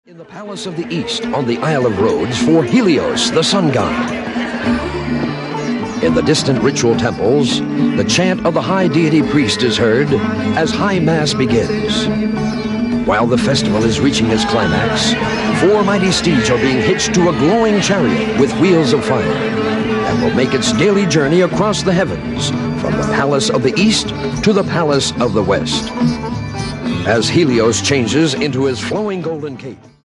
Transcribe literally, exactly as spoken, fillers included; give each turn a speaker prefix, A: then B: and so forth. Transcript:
A: In the Palace of the East on the Isle of Rhodes for Helios, the sun god. In the distant ritual temples, the chant of the high deity priest is heard as High Mass begins. While the festival is reaching its climax, four mighty steeds are being hitched to a glowing chariot with wheels of fire and will make its daily journey across the heavens from the Palace of the East to the Palace of the West, as Helios changes into his flowing golden cape.